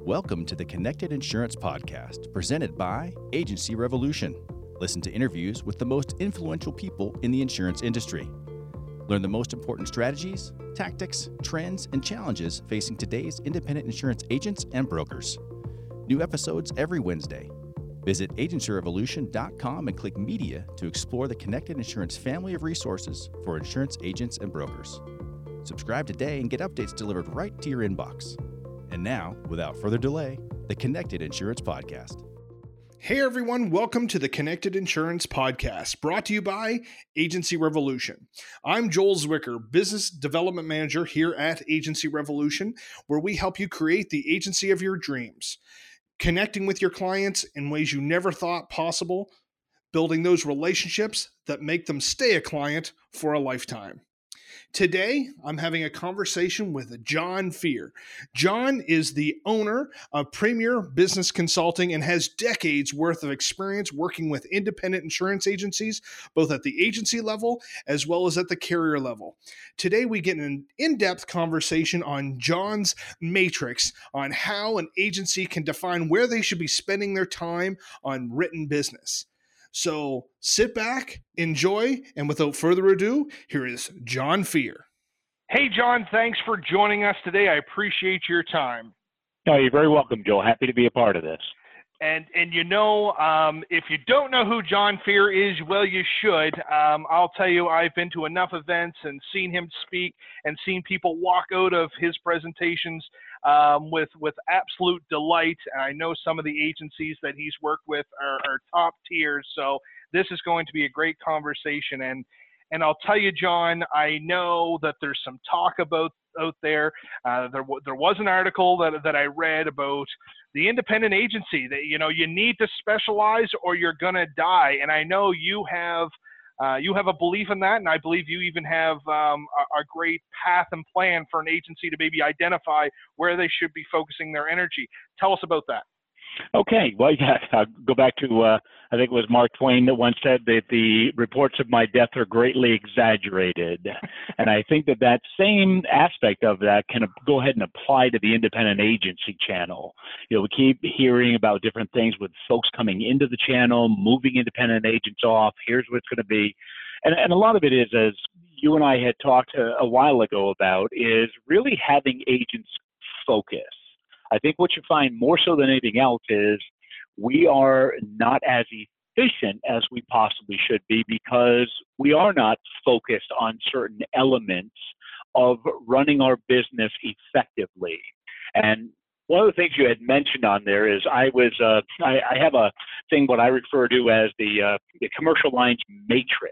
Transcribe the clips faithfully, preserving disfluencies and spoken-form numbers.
Welcome to the Connected Insurance Podcast, presented by Agency Revolution. Listen to interviews with the most influential people in the insurance industry. Learn the most important strategies, tactics, trends, and challenges facing today's independent insurance agents and brokers. New episodes every Wednesday. Visit agency revolution dot com and click Media to explore the Connected Insurance family of resources for insurance agents and brokers. Subscribe today and get updates delivered right to your inbox. And now, without further delay, the Connected Insurance Podcast. Hey everyone, welcome to the Connected Insurance Podcast, brought to you by Agency Revolution. I'm Joel Zwicker, Business Development Manager here at Agency Revolution, where we help you create the agency of your dreams, connecting with your clients in ways you never thought possible, building those relationships that make them stay a client for a lifetime. Today, I'm having a conversation with John Fear. John is the owner of Premier Business Consulting and has decades worth of experience working with independent insurance agencies, both at the agency level as well as at the carrier level. Today, we get an in-depth conversation on John's matrix on how an agency can define where they should be spending their time on written business. So sit back, enjoy, and without further ado, here is John Fear. Hey, John, thanks for joining us today. I appreciate your time. No, you're very welcome, Joe. Happy to be a part of this. And, and you know, um, if you don't know who John Fear is, well, you should. Um, I'll tell you, I've been to enough events and seen him speak and seen people walk out of his presentations um, with with absolute delight. And I know some of the agencies that he's worked with are, are top tiers. So this is going to be a great conversation. And and I'll tell you, John, I know that there's some talk about out there. Uh, there there was an article that that I read about the independent agency that, you know, you need to specialize or you're gonna die. And I know you have uh, you have a belief in that, and I believe you even have um, a, a great path and plan for an agency to maybe identify where they should be focusing their energy. Tell us about that. Okay, well, yeah, I'll go back to, uh, I think it was Mark Twain that once said that the reports of my death are greatly exaggerated. And I think that that same aspect of that can go ahead and apply to the independent agency channel. You know, we keep hearing about different things with folks coming into the channel, moving independent agents off. Here's what it's going to be. And, and a lot of it is, as you and I had talked a, a while ago about, is really having agents focus. I think what you find more so than anything else is we are not as efficient as we possibly should be because we are not focused on certain elements of running our business effectively. And one of the things you had mentioned on there is I was uh, I, I have a thing what I refer to as the uh, the commercial lines matrix,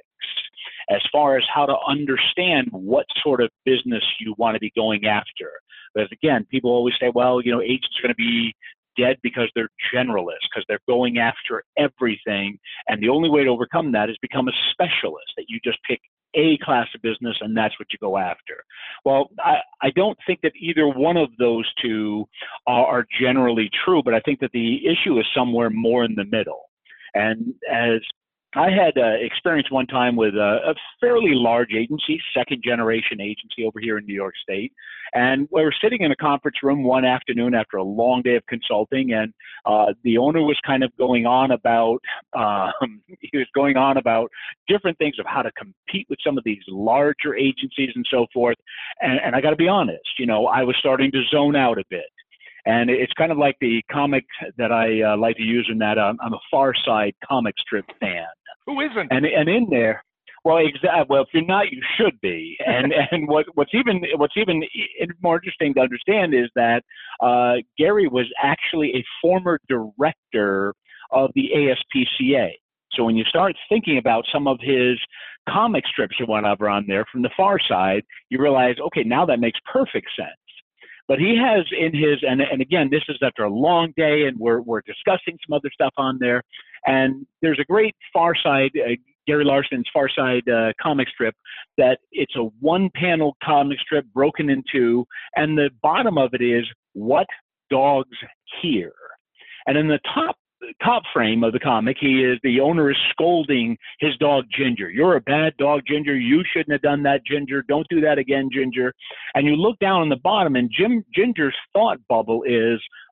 as far as how to understand what sort of business you want to be going after. Because again, people always say, well, you know, agents are going to be dead because they're generalists, because they're going after everything. And the only way to overcome that is become a specialist, that you just pick a class of business and that's what you go after. Well, I, I don't think that either one of those two are, are generally true, but I think that the issue is somewhere more in the middle. And as I had uh, experience one time with a, a fairly large agency, second generation agency over here in New York State. And we were sitting in a conference room one afternoon after a long day of consulting, and uh, the owner was kind of going on about, um, he was going on about different things of how to compete with some of these larger agencies and so forth. And, and I got to be honest, you know, I was starting to zone out a bit. And it's kind of like the comic that I uh, like to use in that um, I'm a Far Side comic strip fan. Who isn't? And and in there, well, exactly. Well, if you're not, you should be. And and what what's even what's even more interesting to understand is that uh, Gary was actually a former director of the A S P C A. So when you start thinking about some of his comic strips or whatever on there from the Far Side, you realize, okay, now that makes perfect sense. But he has in his, and, and again, this is after a long day, and we're we're discussing some other stuff on there. And there's a great Far Side, uh, Gary Larson's Far Side uh, comic strip, that it's a one-panel comic strip broken in two, and the bottom of it is what dogs hear. And in the top top frame of the comic, he is the owner is scolding his dog Ginger. You're a bad dog, Ginger. You shouldn't have done that, Ginger. Don't do that again, Ginger. And you look down on the bottom, and Jim Ginger's thought bubble is,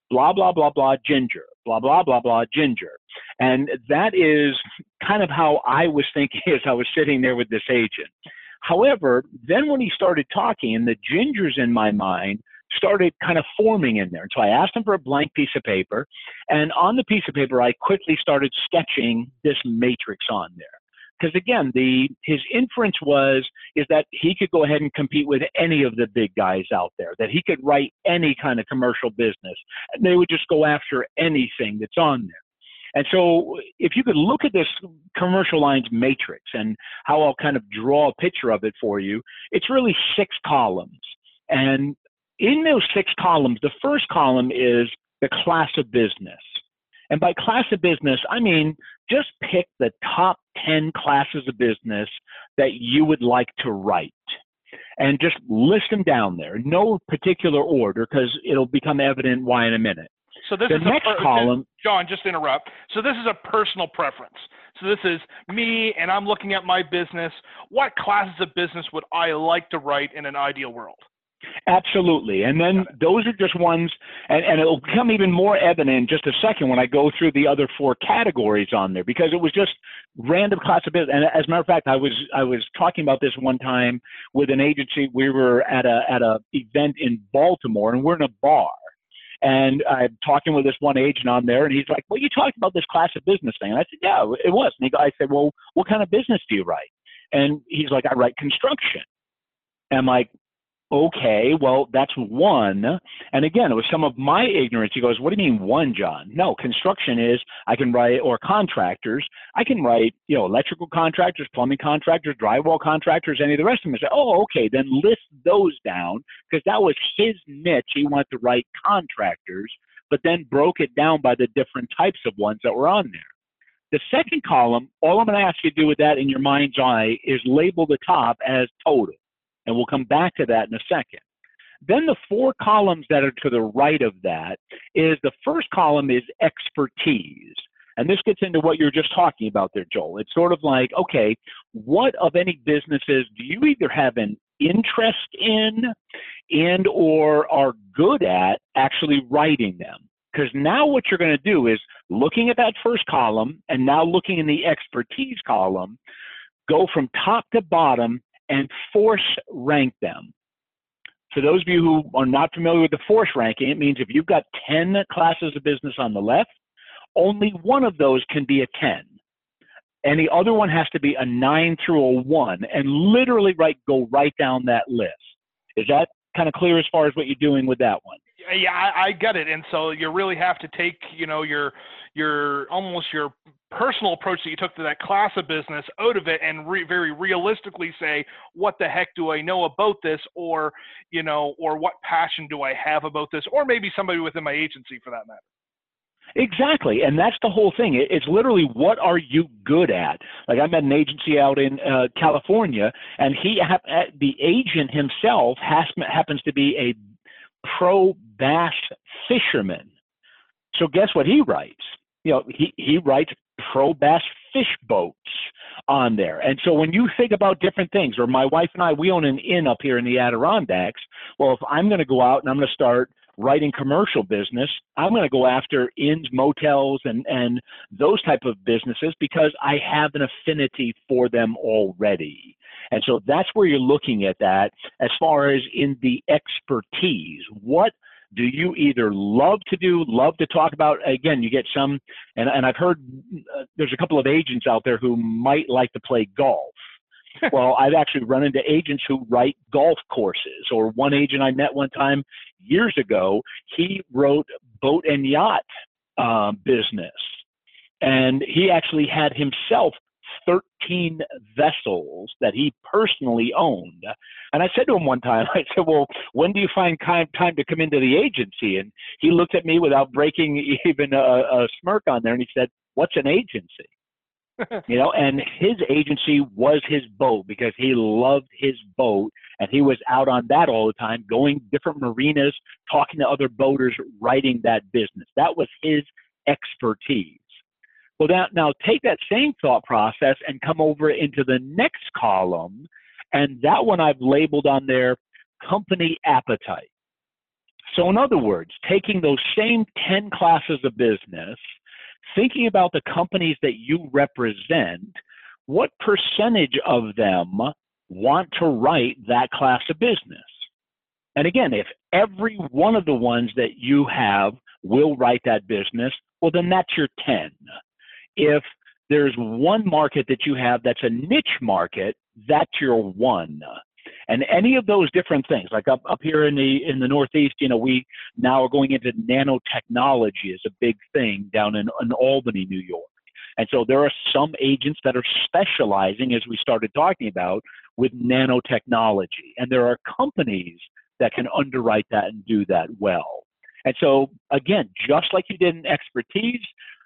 blah, blah, blah, blah, ginger, blah, blah, blah, blah, ginger. And that is kind of how I was thinking as I was sitting there with this agent. However, then when he started talking and the gingers in my mind started kind of forming in there. And so I asked him for a blank piece of paper. And on the piece of paper, I quickly started sketching this matrix on there. Because again, the his inference was is that he could go ahead and compete with any of the big guys out there, that he could write any kind of commercial business, and they would just go after anything that's on there. And so if you could look at this commercial lines matrix and how I'll kind of draw a picture of it for you, it's really six columns. And in those six columns, the first column is the class of business. And by class of business, I mean, just pick the top ten classes of business that you would like to write and just list them down there. No particular order, because it'll become evident why in a minute. So this the is next a per- column. John, just interrupt. So this is a personal preference. So this is me, and I'm looking at my business. What classes of business would I like to write in an ideal world? Absolutely. And then those are just ones, and, and it'll become even more evident in just a second when I go through the other four categories on there, because it was just random class of business. And as a matter of fact, I was I was talking about this one time with an agency. We were at a at a event in Baltimore, and we're in a bar. And I'm talking with this one agent on there, and he's like, well, you talked about this class of business thing. And I said, yeah, it was. And he, I said, well, what kind of business do you write? And he's like, I write construction. And I'm like, okay, well, that's one. And again, it was some of my ignorance. He goes, what do you mean one, John? No, construction is, I can write, or contractors, I can write, you know, electrical contractors, plumbing contractors, drywall contractors, any of the rest of them. I said, oh, okay, then list those down, because that was his niche. He wanted to write contractors, but then broke it down by the different types of ones that were on there. The second column, all I'm going to ask you to do with that in your mind's eye is label the top as total. And we'll come back to that in a second. Then the four columns that are to the right of that is the first column is expertise. And this gets into what you're just talking about there, Joel. It's sort of like, okay, what of any businesses do you either have an interest in and or are good at actually writing them? Because now what you're going to do is looking at that first column and now looking in the expertise column, go from top to bottom and force rank them. For those of you who are not familiar with the force ranking, it means if you've got ten classes of business on the left, only one of those can be a ten. Any other one has to be a nine through a one, and literally right, go right down that list. Is that kind of clear as far as what you're doing with that one? Yeah, I, I get it. And so you really have to take, you know, your, your almost your personal approach that you took to that class of business out of it and re- very realistically say, what the heck do I know about this? Or, you know, or what passion do I have about this? Or maybe somebody within my agency for that matter. Exactly. And that's the whole thing. It's literally, what are you good at? Like, I met an agency out in uh, California, and he, ha- the agent himself has, happens to be a pro bass fisherman. So guess what he writes? You know, he, he writes pro bass fish boats on there. And so when you think about different things, or my wife and I, we own an inn up here in the Adirondacks. Well, if I'm going to go out and I'm going to start writing commercial business, I'm going to go after inns, motels, and, and those type of businesses because I have an affinity for them already. And so that's where you're looking at that as far as in the expertise. What do you either love to do, love to talk about? Again, you get some, and, and I've heard uh, there's a couple of agents out there who might like to play golf. Well, I've actually run into agents who write golf courses, or one agent I met one time years ago, he wrote boat and yacht uh, business. And he actually had himself thirteen vessels that he personally owned. And I said to him one time, I said, well, when do you find time to come into the agency? And he looked at me without breaking even a, a smirk on there, and he said, what's an agency? You know, and his agency was his boat because he loved his boat, and he was out on that all the time, going different marinas, talking to other boaters, writing that business. That was his expertise. Well, now, now take that same thought process and come over into the next column, and that one I've labeled on there, company appetite. So in other words, taking those same ten classes of business, thinking about the companies that you represent, what percentage of them want to write that class of business? And again, if every one of the ones that you have will write that business, well, then that's your ten. If there's one market that you have that's a niche market, that's your one. And any of those different things, like up, up here in the in the Northeast, you know, we now are going into nanotechnology is a big thing down in, in Albany, New York. And so there are some agents that are specializing, as we started talking about, with nanotechnology. And there are companies that can underwrite that and do that well. And so, again, just like you did in expertise,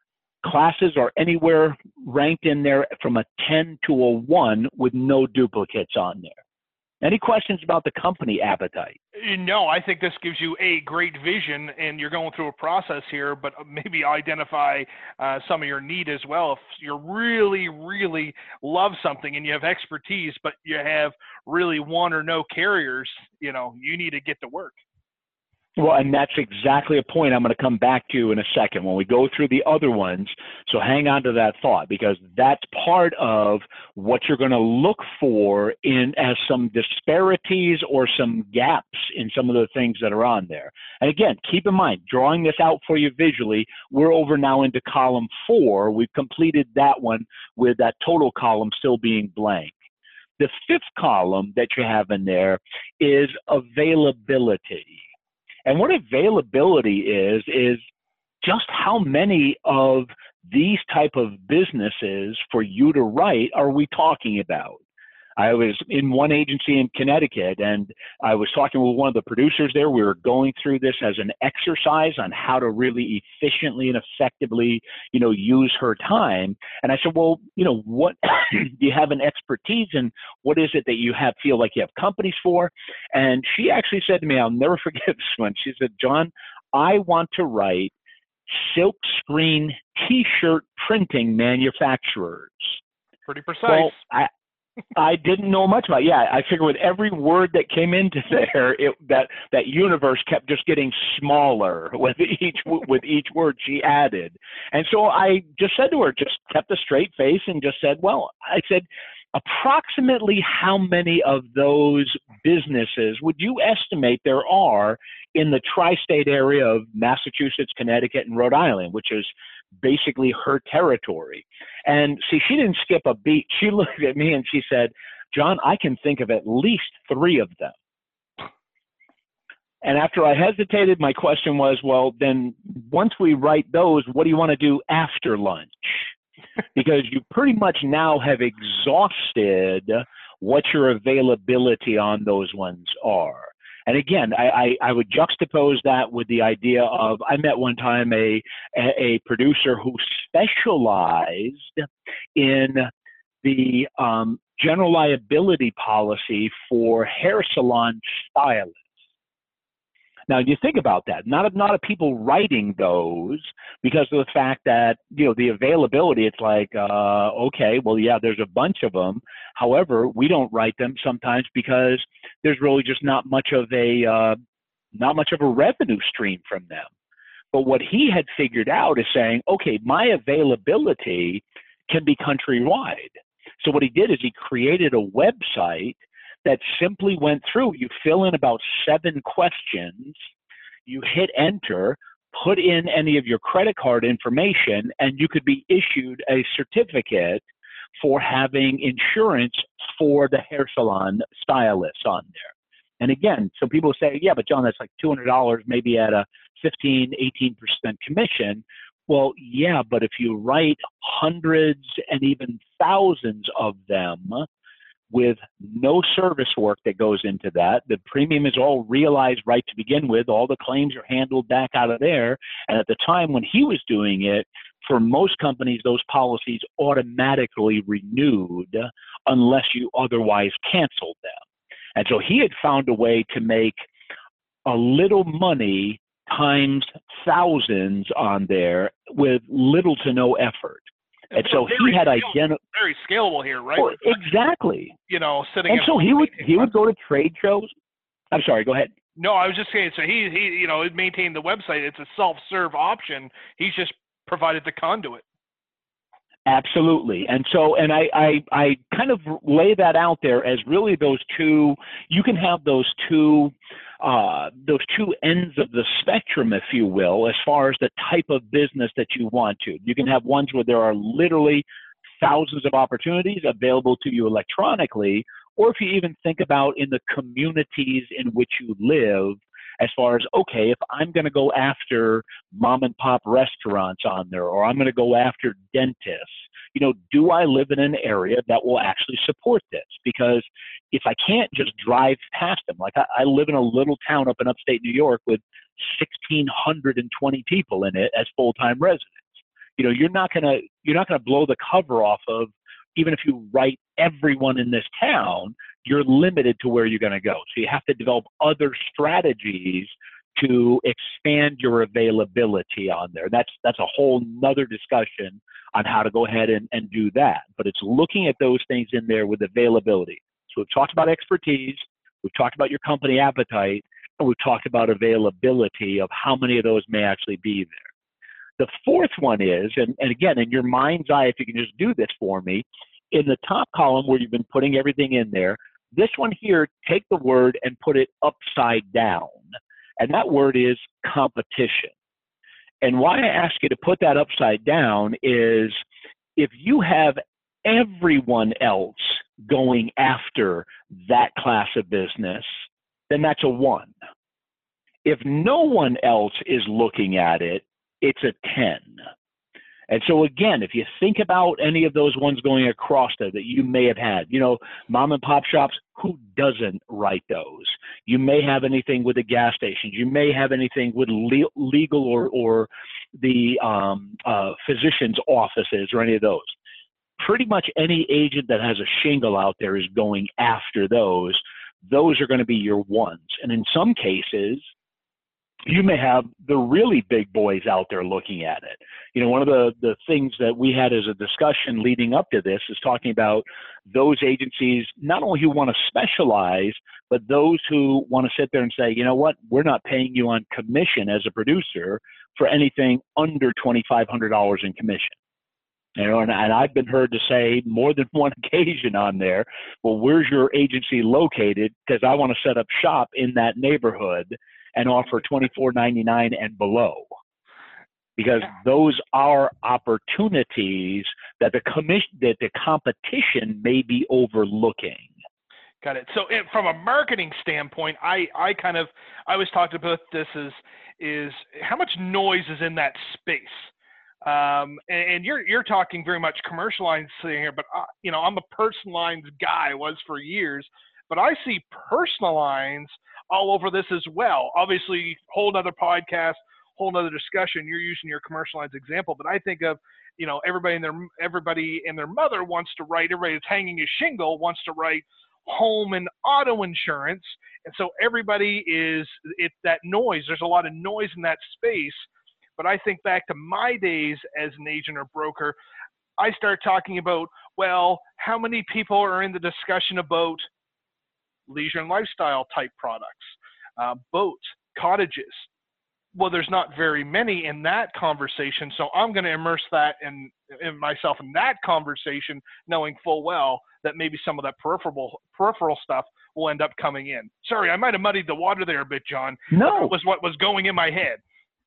classes are anywhere ranked in there from a ten to a one with no duplicates on there. Any questions about the company appetite? No, I think this gives you a great vision, and you're going through a process here, but maybe identify uh, some of your need as well. If you really, really love something and you have expertise, but you have really one or no carriers, you know, you need to get to work. Well, and that's exactly a point I'm going to come back to in a second when we go through the other ones. So hang on to that thought, because that's part of what you're going to look for in as some disparities or some gaps in some of the things that are on there. And again, keep in mind, drawing this out for you visually, we're over now into column four. We've completed that one with that total column still being blank. The fifth column that you have in there is availability. And what availability is, is just how many of these type of businesses for you to write are we talking about? I was in one agency in Connecticut, and I was talking with one of the producers there. We were going through this as an exercise on how to really efficiently and effectively, you know, use her time. And I said, well, you know, what do you have an expertise in? What is it that you have feel like you have companies for? And she actually said to me, I'll never forget this one. She said, John, I want to write silk screen T-shirt printing manufacturers. Pretty precise. Well, I, I didn't know much about it. Yeah, I figured with every word that came into there, it, that that universe kept just getting smaller with each with each word she added. And so I just said to her, just kept a straight face and just said, well, I said, approximately how many of those businesses would you estimate there are in the tri-state area of Massachusetts, Connecticut, and Rhode Island, which is basically her territory? And see, she didn't skip a beat. She looked at me and she said, John, I can think of at least three of them. And after I hesitated, my question was, well, then once we write those, what do you want to do after lunch? Because you pretty much now have exhausted what your availability on those ones are. And again, I, I, I would juxtapose that with the idea of, I met one time a, a producer who specialized in the um, general liability policy for hair salon stylists. Now, you think about that. Not a, not a people writing those because of the fact that, you know, the availability, it's like, uh, okay, well, yeah, there's a bunch of them. However, we don't write them sometimes because there's really just not much of a, uh, not much of a revenue stream from them. But what he had figured out is saying, okay, my availability can be countrywide. So what he did is he created a website that simply went through. You fill in about seven questions, you hit enter, put in any of your credit card information, and you could be issued a certificate for having insurance for the hair salon stylists on there. And again, so people say, yeah, but John, that's like two hundred dollars maybe at a fifteen, eighteen percent commission. Well, yeah, but if you write hundreds and even thousands of them with no service work that goes into that, the premium is all realized right to begin with, all the claims are handled back out of there. And at the time when he was doing it, for most companies, those policies automatically renewed unless you otherwise canceled them. And so he had found a way to make a little money times thousands on there with little to no effort. And so he had identified very scalable here, right? Oh, exactly. You know, sitting. And so he would he would go to trade shows. I'm sorry. Go ahead. No, I was just saying, so he, he, you know, maintained the website. It's a self-serve option. He's just provided the conduit. Absolutely. And so, and I, I, I kind of lay that out there as really those two, you can have those two, uh, those two ends of the spectrum, if you will, as far as the type of business that you want to. You can have ones where there are literally thousands of opportunities available to you electronically, or if you even think about in the communities in which you live, as far as, okay, if I'm going to go after mom and pop restaurants on there, or I'm going to go after dentists, you know, do I live in an area that will actually support this? Because if I can't just drive past them, like I, I live in a little town up in upstate New York with one thousand six hundred twenty people in it as full-time residents. You know, you're not going to, you're not going to blow the cover off of, even if you write everyone in this town, you're limited to where you're going to go. So you have to develop other strategies to expand your availability on there. That's that's a whole nother discussion on how to go ahead and, and do that. But it's looking at those things in there with availability. So we've talked about expertise, we've talked about your company appetite, and we've talked about availability of how many of those may actually be there. The fourth one is, and, and again, in your mind's eye, if you can just do this for me, in the top column where you've been putting everything in there, this one here, take the word and put it upside down. And that word is competition. And why I ask you to put that upside down is if you have everyone else going after that class of business, then that's a one. If no one else is looking at it, it's a ten. And so again, if you think about any of those ones going across there that you may have had, you know, mom and pop shops, who doesn't write those? You may have anything with the gas stations. You may have anything with le- legal or, or the um, uh, physician's offices or any of those. Pretty much any agent that has a shingle out there is going after those. Those are going to be your ones. And in some cases, you may have the really big boys out there looking at it. You know, one of the, the things that we had as a discussion leading up to this is talking about those agencies, not only who want to specialize, but those who want to sit there and say, you know what, we're not paying you on commission as a producer for anything under twenty-five hundred dollars in commission. You know, and, and I've been heard to say more than one occasion on there, well, where's your agency located? Because I want to set up shop in that neighborhood and offer twenty-four ninety-nine and below, because those are opportunities that the commission, that the competition may be overlooking. Got it. So it, from a marketing standpoint, I, I kind of, I was talking about this is, is how much noise is in that space. Um, and, and you're, you're talking very much commercial lines here, but uh, you know, I'm a personal lines guy, was for years, but I see personal lines all over this as well. Obviously, whole nother podcast, whole nother discussion. You're using your commercial lines example, but I think of, you know, everybody and their everybody and their mother wants to write. Everybody that's hanging a shingle wants to write home and auto insurance, and so everybody is it's that noise. There's a lot of noise in that space. But I think back to my days as an agent or broker, I start talking about, well, how many people are in the discussion about leisure and lifestyle type products, uh, boats, cottages. Well, there's not very many in that conversation, so I'm going to immerse that in, in myself in that conversation, knowing full well that maybe some of that peripheral peripheral stuff will end up coming in. Sorry, I might have muddied the water there a bit, John. No, that was what was going in my head.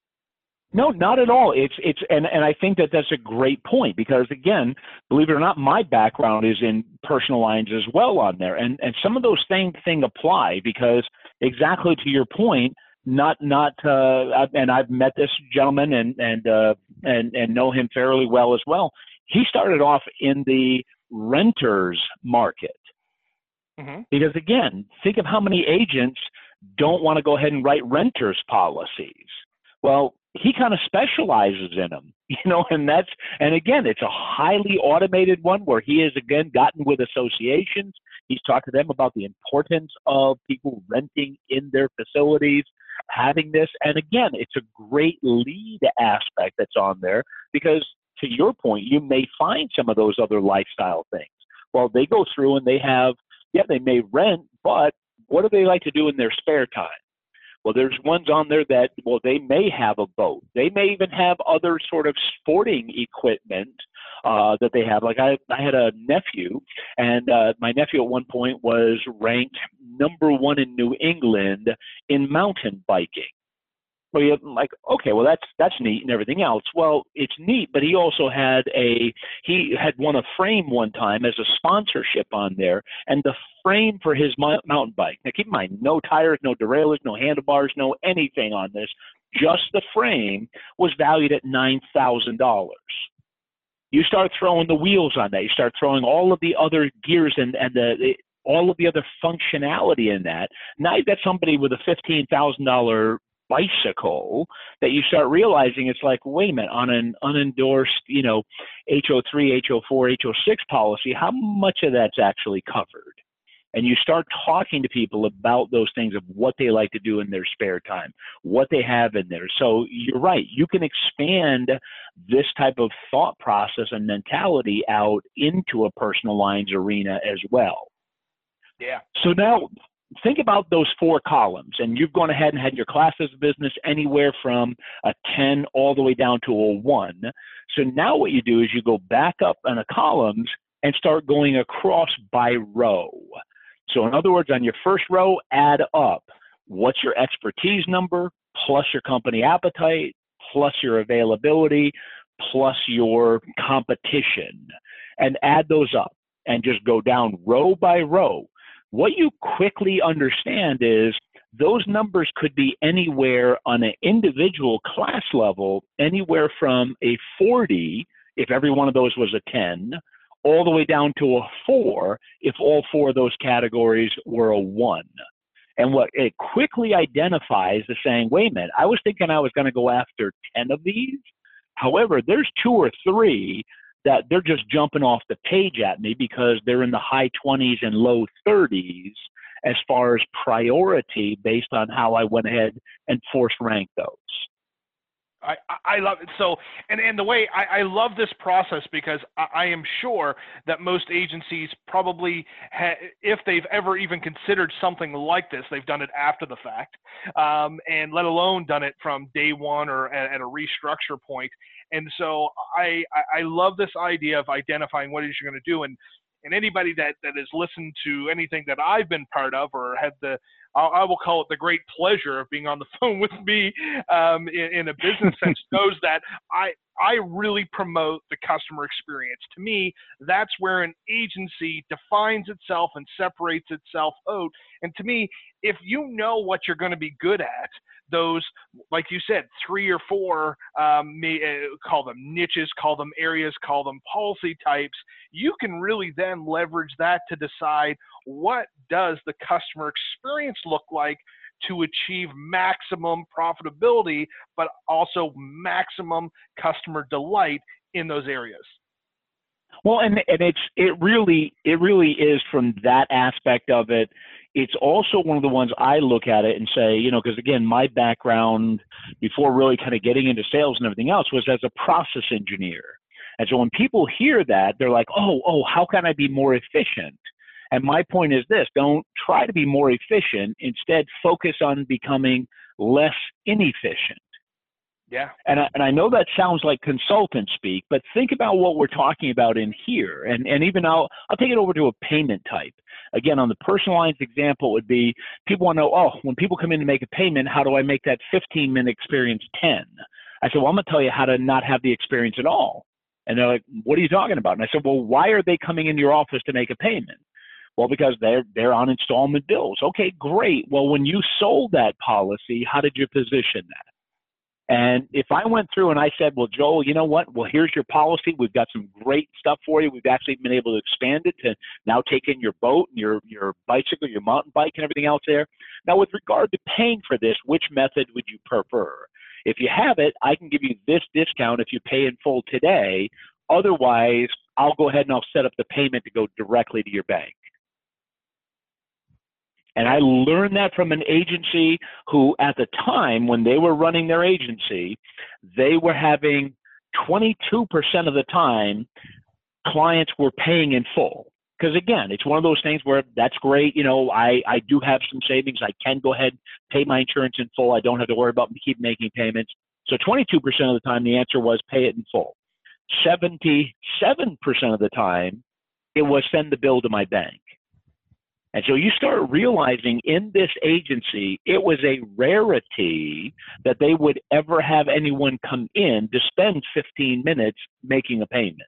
No, not at all. It's it's and, and I think that that's a great point, because again, believe it or not, my background is in personal lines as well on there, and and some of those same thing apply, because exactly to your point, not not uh, and I've met this gentleman and and uh, and and know him fairly well as well. He started off in the renters market, mm-hmm. because again, think of how many agents don't want to go ahead and write renters policies. Well, he kind of specializes in them, you know, and that's, and again, it's a highly automated one where he has again gotten with associations. He's talked to them about the importance of people renting in their facilities, having this. And again, it's a great lead aspect that's on there, because to your point, you may find some of those other lifestyle things. Well, they go through and they have, yeah, they may rent, but what do they like to do in their spare time? Well, there's ones on there that, well, they may have a boat. They may even have other sort of sporting equipment uh, that they have. Like I, I had a nephew, and uh, my nephew at one point was ranked number one in New England in mountain biking. Well, you're like, okay, well, that's that's neat and everything else. Well, it's neat, but he also had a, he had won a frame one time as a sponsorship on there, and the frame for his mountain bike, now keep in mind, no tires, no derailleurs, no handlebars, no anything on this, just the frame was valued at nine thousand dollars. You start throwing the wheels on that, you start throwing all of the other gears and, and the, the all of the other functionality in that. Now you've got somebody with a fifteen thousand dollars bicycle that you start realizing it's like, wait a minute, on an unendorsed, you know, H O three, H O four, H O six policy, how much of that's actually covered? And you start talking to people about those things of what they like to do in their spare time, what they have in there. So you're right, you can expand this type of thought process and mentality out into a personal lines arena as well. Yeah. So now, think about those four columns, and you've gone ahead and had your classes of business anywhere from a ten all the way down to a one. So now what you do is you go back up on the columns and start going across by row. So in other words, on your first row, add up what's your expertise number plus your company appetite plus your availability plus your competition, and add those up and just go down row by row. What you quickly understand is those numbers could be anywhere on an individual class level, anywhere from a forty, if every one of those was a ten, all the way down to a four, if all four of those categories were a one. And what it quickly identifies is saying, wait a minute, I was thinking I was going to go after ten of these. However, there's two or three that they're just jumping off the page at me because they're in the high twenties and low thirties as far as priority based on how I went ahead and force ranked those. I, I love it. So, and, and the way I, I love this process because I, I am sure that most agencies probably, ha, if they've ever even considered something like this, they've done it after the fact, um, and let alone done it from day one or at, at a restructure point. And so I, I love this idea of identifying what it is you're going to do. And, and anybody that, that has listened to anything that I've been part of or had the, I will call it the great pleasure of being on the phone with me um, in, in a business sense knows that I, I really promote the customer experience. To me, that's where an agency defines itself and separates itself out. And to me, if you know what you're going to be good at, those, like you said, three or four, um, may, uh, call them niches, call them areas, call them policy types, you can really then leverage that to decide what does the customer experience look like to achieve maximum profitability, but also maximum customer delight in those areas. Well, and and it's it really it really is from that aspect of it. It's also one of the ones I look at it and say, you know, because again, my background before really kind of getting into sales and everything else was as a process engineer. And so when people hear that, they're like, oh, oh, how can I be more efficient? And my point is this: don't try to be more efficient. Instead, focus on becoming less inefficient. Yeah. And I, and I know that sounds like consultant speak, but think about what we're talking about in here. And, and even I'll, I'll take it over to a payment type. Again, on the personal lines example, it would be people want to know, oh, when people come in to make a payment, how do I make that fifteen minute experience ten? I said, well, I'm going to tell you how to not have the experience at all. And they're like, what are you talking about? And I said, well, why are they coming into your office to make a payment? Well, because they're, they're on installment bills. Okay, great. Well, when you sold that policy, how did you position that? And if I went through and I said, well, Joel, you know what? Well, here's your policy. We've got some great stuff for you. We've actually been able to expand it to now take in your boat and your, your bicycle, your mountain bike and everything else there. Now, with regard to paying for this, which method would you prefer? If you have it, I can give you this discount if you pay in full today. Otherwise, I'll go ahead and I'll set up the payment to go directly to your bank. And I learned that from an agency who, at the time when they were running their agency, they were having twenty-two percent of the time clients were paying in full. Because again, it's one of those things where that's great. You know, I, I do have some savings. I can go ahead, pay my insurance in full. I don't have to worry about keep making payments. So twenty-two percent of the time, the answer was pay it in full. seventy-seven percent of the time, it was send the bill to my bank. And so you start realizing in this agency, it was a rarity that they would ever have anyone come in to spend fifteen minutes making a payment.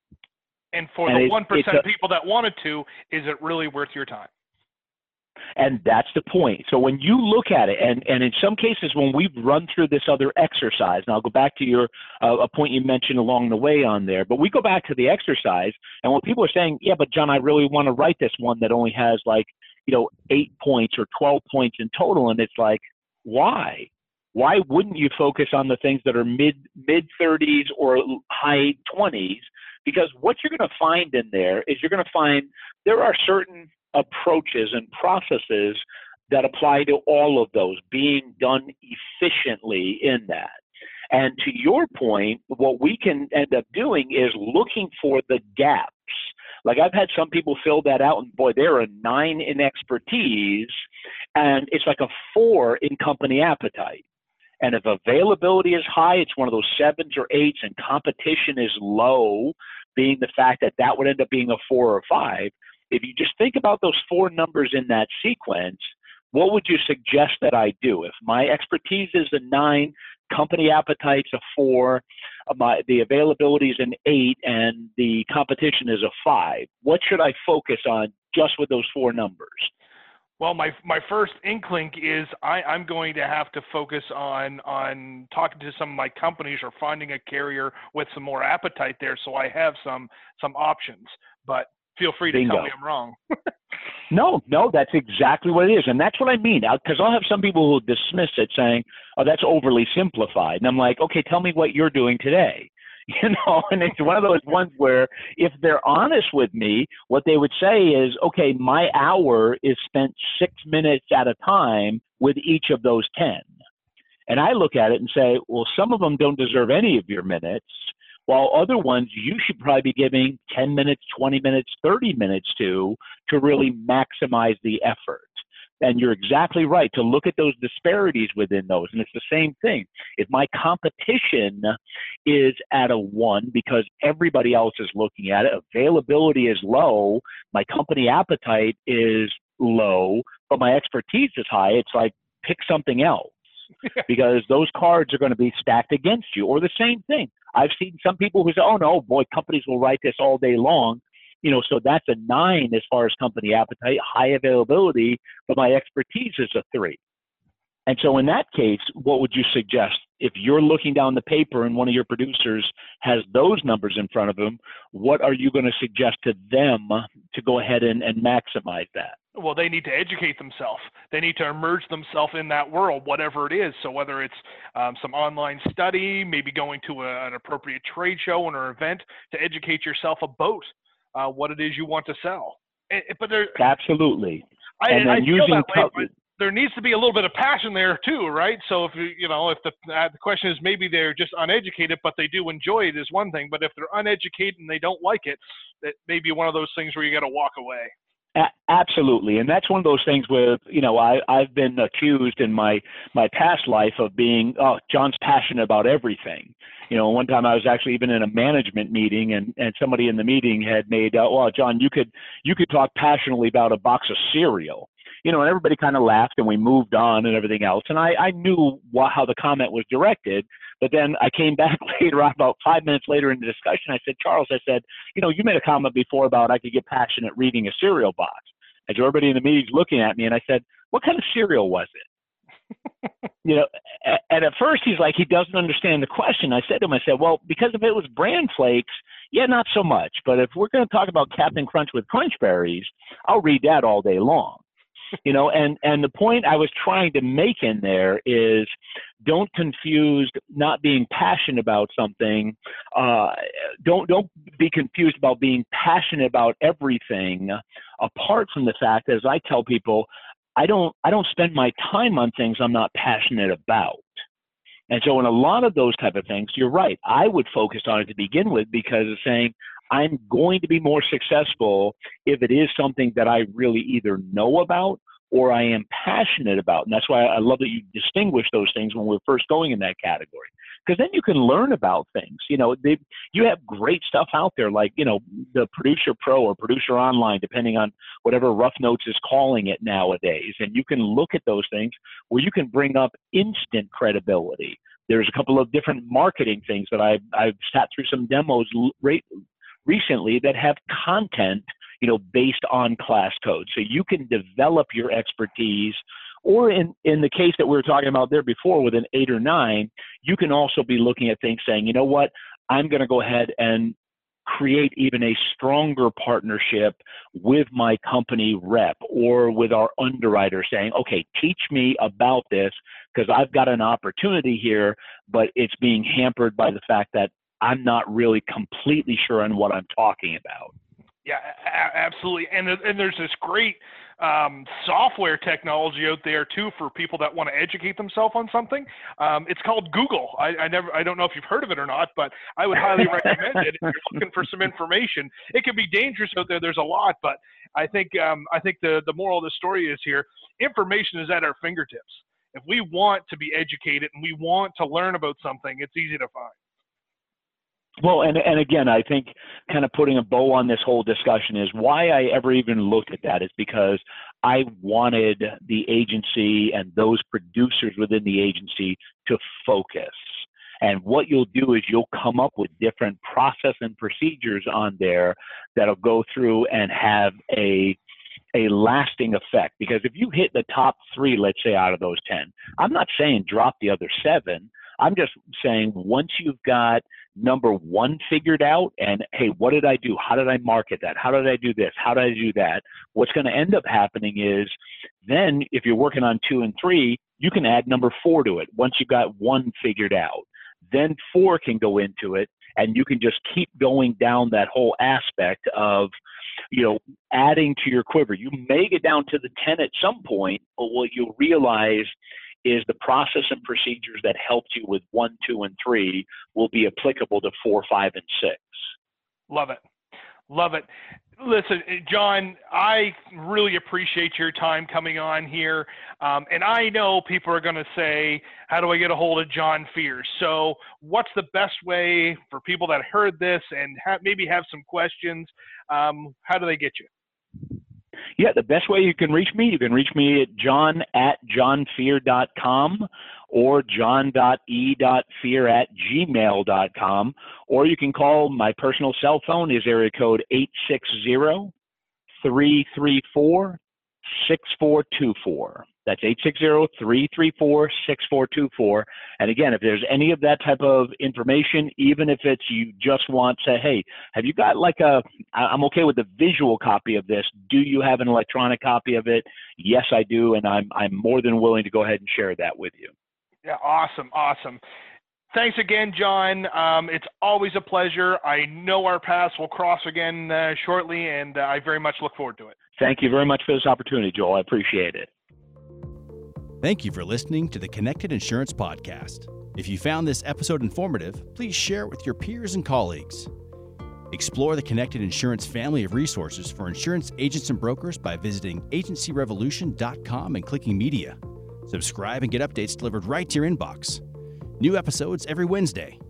And for And the it- one percent it's a- people that wanted to, is it really worth your time? And that's the point. So when you look at it, and, and in some cases when we've run through this other exercise, and I'll go back to your uh, a point you mentioned along the way on there, but we go back to the exercise, and when people are saying, yeah, but John, I really want to write this one that only has like, you know, eight points or twelve points in total, and it's like, why? Why wouldn't you focus on the things that are mid mid thirties or high twenties? Because what you're going to find in there is you're going to find there are certain approaches and processes that apply to all of those being done efficiently in that. And to your point, what we can end up doing is looking for the gaps. Like I've had some people fill that out and boy, they're a nine in expertise and it's like a four in company appetite. And if availability is high, it's one of those sevens or eights and competition is low, being the fact that that would end up being a four or five. If you just think about those four numbers in that sequence, what would you suggest that I do? If my expertise is a nine, company appetite's a four, uh, my, the availability is an eight, and the competition is a five, what should I focus on just with those four numbers? Well, my my first inkling is I, I'm going to have to focus on on talking to some of my companies or finding a carrier with some more appetite there, so I have some some options. But feel free to Bingo. tell me I'm wrong. No, no, that's exactly what it is. And that's what I mean. Because I'll have some people who dismiss it saying, oh, that's overly simplified. And I'm like, okay, tell me what you're doing today. You know, and it's one of those ones where if they're honest with me, what they would say is, okay, my hour is spent six minutes at a time with each of those ten. And I look at it and say, well, some of them don't deserve any of your minutes, while other ones you should probably be giving ten minutes, twenty minutes, thirty minutes to, to really maximize the effort. And you're exactly right to look at those disparities within those. And it's the same thing. If my competition is at a one because everybody else is looking at it, availability is low, my company appetite is low, but my expertise is high, it's like pick something else. Because those cards are going to be stacked against you. Or the same thing. I've seen some people who say, oh, no, boy, companies will write this all day long. You know, so that's a nine as far as company appetite, high availability, but my expertise is a three. And so in that case, what would you suggest? If you're looking down the paper and one of your producers has those numbers in front of them, what are you going to suggest to them to go ahead and, and maximize that? Well, they need to educate themselves. They need to immerse themselves in that world, whatever it is. So whether it's um, some online study, maybe going to a, an appropriate trade show or an event to educate yourself about uh, what it is you want to sell. And, but there, Absolutely. I, and then I feel using that way, co- but there needs to be a little bit of passion there too, right? So if you, you know, if the, uh, the question is maybe they're just uneducated, but they do enjoy it is one thing. But if they're uneducated and they don't like it, that may be one of those things where you got to walk away. A- absolutely. And that's one of those things where, you know, I, I've been accused in my, my past life of being, oh, John's passionate about everything. You know, one time I was actually even in a management meeting and, and somebody in the meeting had made, uh, well, John, you could, you could talk passionately about a box of cereal. You know, and everybody kind of laughed and we moved on and everything else. And I, I knew what, how the comment was directed, but then I came back later on, about five minutes later in the discussion, I said, Charles, I said, you know, you made a comment before about I could get passionate reading a cereal box. And so everybody in the meeting's looking at me and I said, what kind of cereal was it? You know, and at first he's like, he doesn't understand the question. I said to him, I said, well, because if it was Bran Flakes, yeah, not so much. But if we're going to talk about Captain Crunch with Crunch Berries, I'll read that all day long. You know, and, and the point I was trying to make in there is don't confuse not being passionate about something. Uh, don't don't be confused about being passionate about everything. Apart from the fact, as I tell people, I don't I don't spend my time on things I'm not passionate about. And so in a lot of those type of things, you're right. I would focus on it to begin with because it's saying I'm going to be more successful if it is something that I really either know about or I am passionate about. And that's why I love that you distinguish those things when we're first going in that category. Because then you can learn about things. You know, they, you have great stuff out there like, you know, the Producer Pro or Producer Online, depending on whatever Rough Notes is calling it nowadays. And you can look at those things where you can bring up instant credibility. There's a couple of different marketing things that I've, I've sat through some demos right, recently that have content, you know, based on class code. So you can develop your expertise, or in, in the case that we were talking about there before with an eight or nine, you can also be looking at things saying, you know what, I'm going to go ahead and create even a stronger partnership with my company rep or with our underwriter saying, okay, teach me about this because I've got an opportunity here, but it's being hampered by the fact that I'm not really completely sure on what I'm talking about. Yeah, a- absolutely. And, and there's this great um, software technology out there too for people that want to educate themselves on something. Um, it's called Google. I, I never, I don't know if you've heard of it or not, but I would highly recommend it if you're looking for some information. It can be dangerous out there. There's a lot, but I think, um, I think the, the moral of the story is here, information is at our fingertips. If we want to be educated and we want to learn about something, it's easy to find. Well, and, and again, I think kind of putting a bow on this whole discussion is why I ever even looked at that is because I wanted the agency and those producers within the agency to focus. And what you'll do is you'll come up with different process and procedures on there that'll go through and have a a lasting effect. Because if you hit the top three, let's say out of those ten, I'm not saying drop the other seven. I'm just saying once you've got number one figured out and, hey, what did I do? How did I market that? How did I do this? How did I do that? What's going to end up happening is then if you're working on two and three, you can add number four to it once you've got one figured out. Then four can go into it and you can just keep going down that whole aspect of, you know, adding to your quiver. You may get down to the ten at some point, but what you'll realize is the process and procedures that helped you with one, two, and three will be applicable to four, five, and six. Love it. Love it. Listen, John, I really appreciate your time coming on here. Um, and I know people are going to say, how do I get a hold of John Fear? So what's the best way for people that heard this and have, maybe have some questions? Um, how do they get you? Yeah, the best way you can reach me, you can reach me at john at johnfear dot com or john.e.fear at gmail dot com, or you can call my personal cell phone is area code eight six zero, three three four, six four two four. That's eight six zero, three three four, six four two four. And again, if there's any of that type of information, even if it's you just want to say, hey, have you got like a, I'm okay with the visual copy of this. Do you have an electronic copy of it? Yes, I do. And I'm, I'm more than willing to go ahead and share that with you. Yeah, awesome, awesome. Thanks again, John. Um, it's always a pleasure. I know our paths will cross again uh, shortly, and uh, I very much look forward to it. Thank you very much for this opportunity, Joel. I appreciate it. Thank you for listening to the Connected Insurance Podcast. If you found this episode informative, please share it with your peers and colleagues. Explore the Connected Insurance family of resources for insurance agents and brokers by visiting agency revolution dot com and clicking Media. Subscribe and get updates delivered right to your inbox. New episodes every Wednesday.